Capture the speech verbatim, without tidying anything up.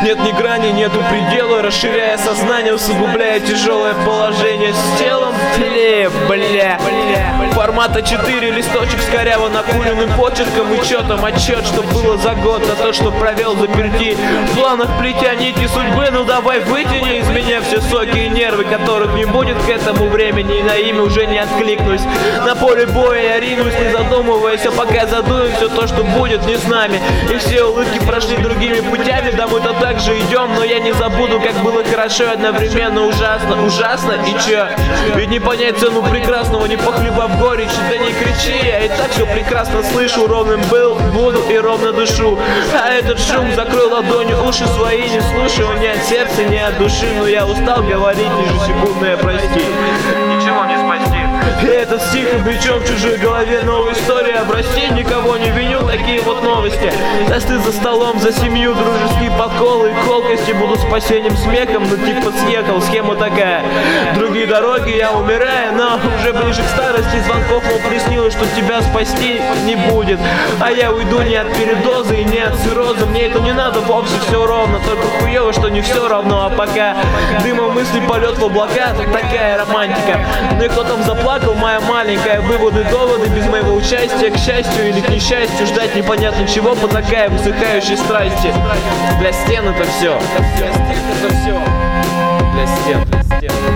Нет ни грани, нету предела, расширяя сознание, усугубляя тяжелое положение с телом. Бля, бля, бля. Формата четыре, листочек с коряво накуренным почерком и чётом отчет, что было за год, а то, что провел заперти. В планах плетя нити судьбы, ну давай вытяни из меня все соки и нервы, которых не будет к этому времени, и на имя уже не откликнусь. На поле боя я ринусь, не задумываясь, а пока задую все то, что будет не с нами. И все улыбки прошли другими путями, да мы-то так же идем, но я не забуду, как было хорошо и одновременно ужасно. Ужасно и чё? Ведь не понять цену прекрасного, не похлебав горечь. Да не кричи, я и так все прекрасно слышу, ровным был, буду и ровно дышу. А этот шум закрыл ладонью уши свои, не слушаю ни от сердца, ни от души. Но я устал говорить ежесекундное прости. Ничего не спасти. И этот стих обречен в чужой голове, новая история. Прости, никого не виню, такие вот новости. Тосты за столом, за семью, дружеские подколы и колкости будут спасением смехом, ну типа съехал, схема такая. Другие дороги, я умираю, но уже ближе к старости звонков, мол, приснилось, что тебя спасти не будет. А я уйду не от передоза и не от цирроза, мне это не надо, вовсе все ровно, только хуево, что не все равно. А пока дымом мысли полет в облака, такая романтика. Ну и кто там заплакал, моя маленькая, выводы, доводы без моего участия, к счастью или к несчастью, ждать непонятно чего, потакая высыхающей страсти. Для стен это все. Для стен это все. Для стен.